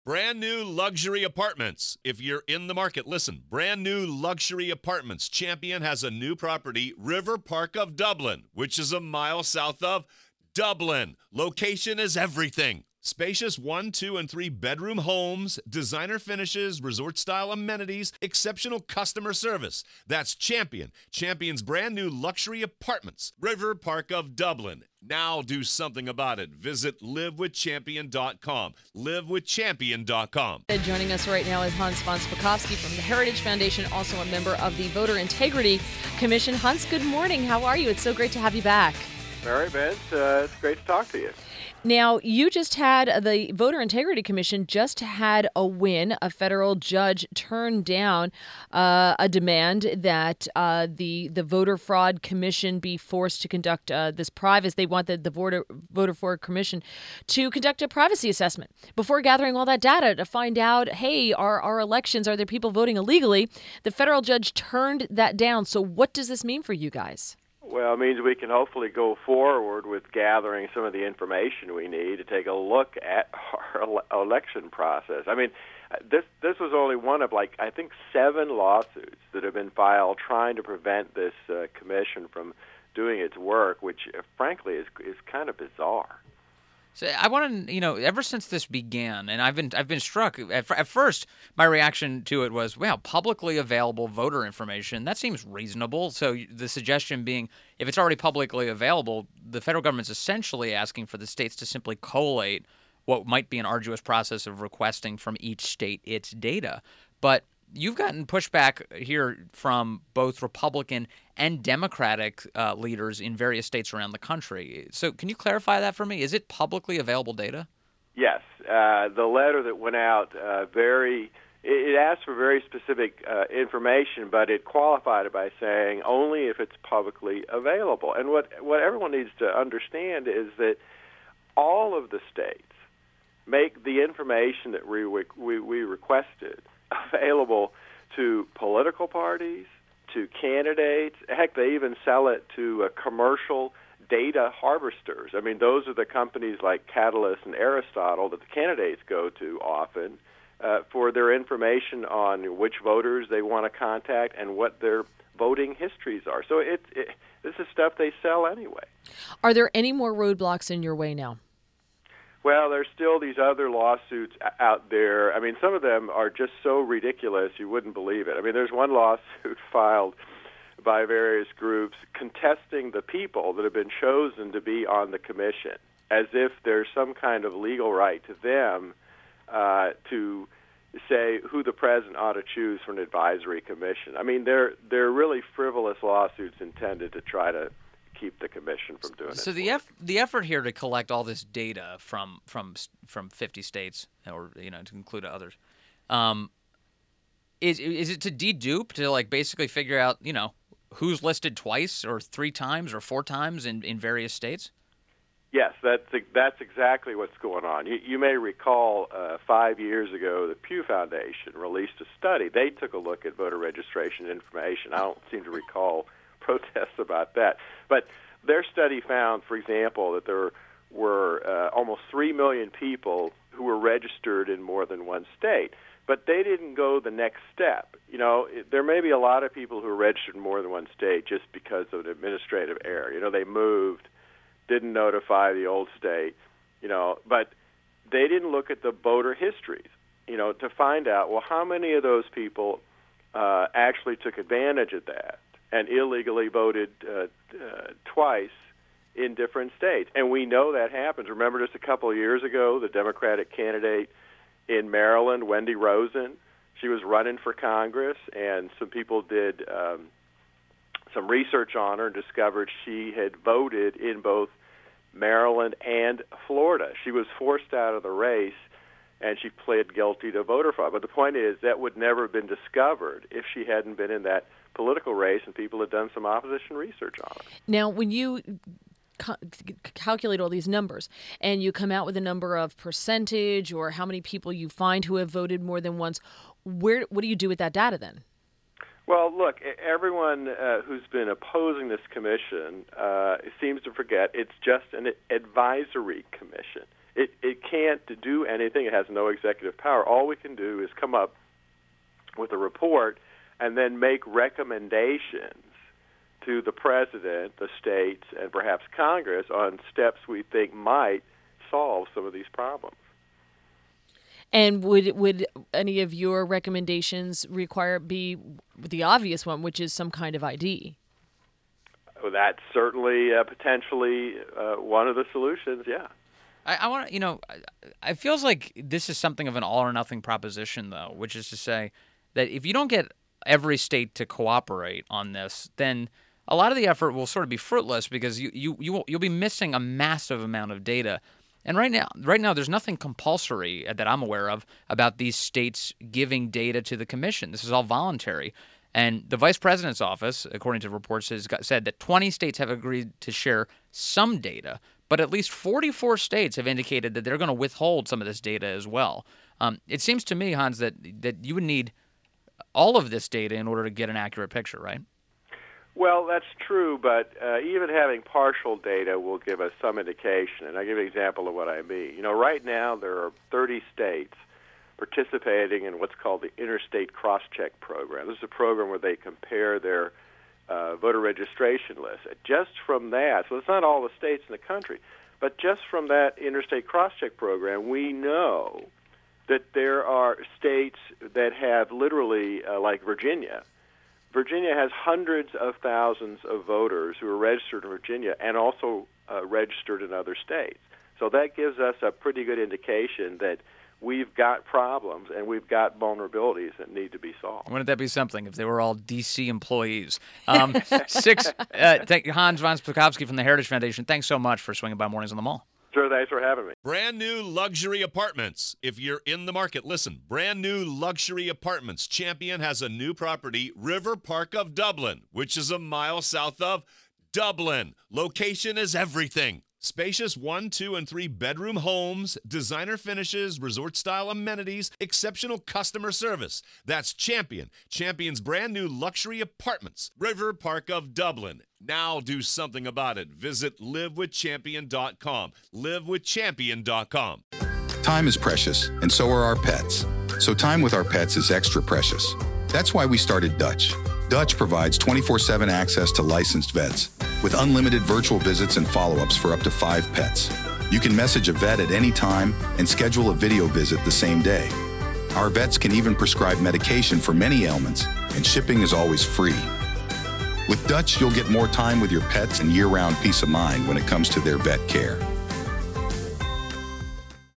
Brand new luxury apartments. If you're in the market, listen. Brand new luxury apartments. Champion has a new property, River Park of Dublin, which is a mile south of Dublin. Location is everything. Spacious 1, 2, and 3 bedroom homes, designer finishes, resort style amenities, exceptional customer service. That's Champion. Champion's brand new luxury apartments, River Park of Dublin. Now do something about it. Visit livewithchampion.com. Livewithchampion.com. Joining us right now is Hans von Spakovsky from the Heritage Foundation, also a member of the Voter Integrity Commission. Hans, good morning. How are you? It's so great to have you back. Mary Vince, it's great to talk to you. Now, you just had the Voter Integrity Commission just had a win. A federal judge turned down a demand that the Voter Fraud Commission be forced to conduct this privacy. They want the Voter Fraud Commission to conduct a privacy assessment before gathering all that data to find out, hey, our elections, are there people voting illegally? The federal judge turned that down. So what does this mean for you guys? Well, it means we can hopefully go forward with gathering some of the information we need to take a look at our election process. I mean, this was only one of, I think 7 lawsuits that have been filed trying to prevent this commission from doing its work, which, frankly, is kind of bizarre. So I want to, ever since this began, and I've been struck. At first, my reaction to it was, wow, publicly available voter information. That seems reasonable. So the suggestion being, if it's already publicly available, the federal government's essentially asking for the states to simply collate what might be an arduous process of requesting from each state its data. But you've gotten pushback here from both Republican and Democratic leaders in various states around the country. So can you clarify that for me? Is it publicly available data? Yes. The letter that went out, it asked for very specific information, but it qualified it by saying only if it's publicly available. And what everyone needs to understand is that all of the states make the information that we requested available to political parties, to candidates. Heck, they even sell it to commercial data harvesters. I mean, those are the companies like Catalyst and Aristotle that the candidates go to often for their information on which voters they want to contact and what their voting histories are. So this is stuff they sell anyway. Are there any more roadblocks in your way now? Well, there's still these other lawsuits out there. I mean, some of them are just so ridiculous you wouldn't believe it. I mean, there's one lawsuit filed by various groups contesting the people that have been chosen to be on the commission, as if there's some kind of legal right to them to say who the president ought to choose for an advisory commission. I mean, they're really frivolous lawsuits intended to try to keep the commission from doing it. So the effort here to collect all this data from 50 states, or to include others, is it to dedupe, to basically figure out who's listed twice or 3 times or 4 times in various states? Yes, that's exactly what's going on. You may recall 5 years ago the Pew Foundation released a study. They took a look at voter registration information. I don't seem to recall protests about that. But their study found, for example, that there were almost 3 million people who were registered in more than one state. But they didn't go the next step. There may be a lot of people who are registered in more than one state just because of an administrative error. They moved, didn't notify the old state, but they didn't look at the voter histories, to find out, well, how many of those people actually took advantage of that and illegally voted twice in different states. And we know that happens. Remember just a couple of years ago, the Democratic candidate in Maryland, Wendy Rosen, she was running for Congress, and some people did some research on her and discovered she had voted in both Maryland and Florida. She was forced out of the race, and she pled guilty to voter fraud. But the point is that would never have been discovered if she hadn't been in that political race and people had done some opposition research on it. Now, when you calculate all these numbers and you come out with a number of percentage or how many people you find who have voted more than once, what do you do with that data then? Well, look, everyone who's been opposing this commission seems to forget it's just an advisory commission. It can't do anything. It has no executive power. All we can do is come up with a report and then make recommendations to the president, the states, and perhaps Congress on steps we think might solve some of these problems. And would any of your recommendations be the obvious one, which is some kind of ID? Well, that's certainly potentially one of the solutions, yeah. I want to, it feels like this is something of an all or nothing proposition, though, which is to say that if you don't get every state to cooperate on this, then a lot of the effort will sort of be fruitless because you'll be missing a massive amount of data. And right now, there's nothing compulsory that I'm aware of about these states giving data to the commission. This is all voluntary. And the vice president's office, according to reports, has said that 20 states have agreed to share some data, but at least 44 states have indicated that they're going to withhold some of this data as well. It seems to me, Hans, that you would need all of this data in order to get an accurate picture, right? Well, that's true, but even having partial data will give us some indication. And I'll give you an example of what I mean. Right now there are 30 states participating in what's called the Interstate Cross-Check Program. This is a program where they compare their voter registration list. Just from that, so it's not all the states in the country, but just from that Interstate Cross-Check Program, we know that there are states that have literally, like Virginia. Virginia has hundreds of thousands of voters who are registered in Virginia and also registered in other states. So that gives us a pretty good indication that we've got problems and we've got vulnerabilities that need to be solved. Wouldn't that be something if they were all D.C. employees? Thank you, Hans von Spakovsky from the Heritage Foundation. Thanks so much for swinging by Mornings on the Mall. Sure, thanks for having me. Brand new luxury apartments. If you're in the market, listen. Brand new luxury apartments. Champion has a new property, River Park of Dublin, which is a mile south of Dublin. Location is everything. Spacious 1, 2, and 3 bedroom homes, designer finishes, resort-style amenities, exceptional customer service. That's Champion. Champion's brand new luxury apartments, River Park of Dublin. Now do something about it. Visit livewithchampion.com. Livewithchampion.com. Time is precious, and so are our pets. So time with our pets is extra precious. That's why we started Dutch. Dutch provides 24/7 access to licensed vets with unlimited virtual visits and follow-ups for up to 5 pets. You can message a vet at any time and schedule a video visit the same day. Our vets can even prescribe medication for many ailments, and shipping is always free. With Dutch, you'll get more time with your pets and year-round peace of mind when it comes to their vet care.